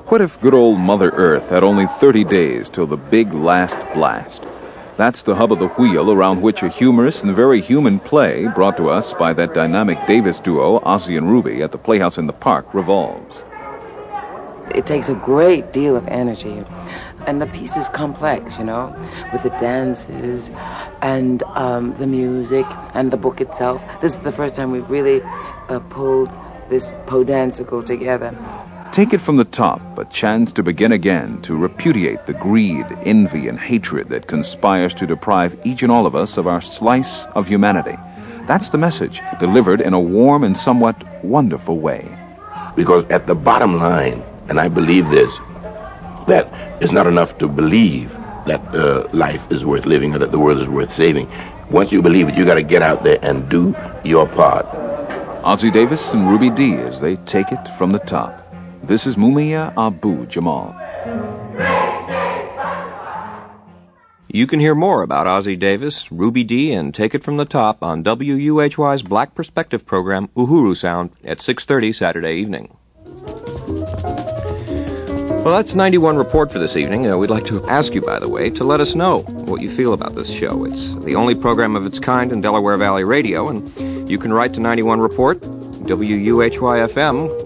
What if good old Mother Earth had only 30 days till the big last blast? That's the hub of the wheel around which a humorous and very human play brought to us by that dynamic Davis duo, Ozzie and Ruby, at the Playhouse in the Park revolves. It takes a great deal of energy, and the piece is complex, with the dances and the music and the book itself. This is the first time we've really pulled this podansical together. Take It From the Top, a chance to begin again, to repudiate the greed, envy, and hatred that conspires to deprive each and all of us of our slice of humanity. That's the message, delivered in a warm and somewhat wonderful way. Because at the bottom line, and I believe this, that it's not enough to believe that life is worth living or that the world is worth saving. Once you believe it, you got to get out there and do your part. Ozzie Davis and Ruby Dee as they take it from the top. This is Mumia Abu Jamal. You can hear more about Ozzie Davis, Ruby Dee, and Take It From the Top on WUHY's Black Perspective program, Uhuru Sound, at 6:30 Saturday evening. Well, that's 91 Report for this evening. We'd like to ask you, by the way, to let us know what you feel about this show. It's the only program of its kind in Delaware Valley Radio, and you can write to 91 Report, WUHY-FM,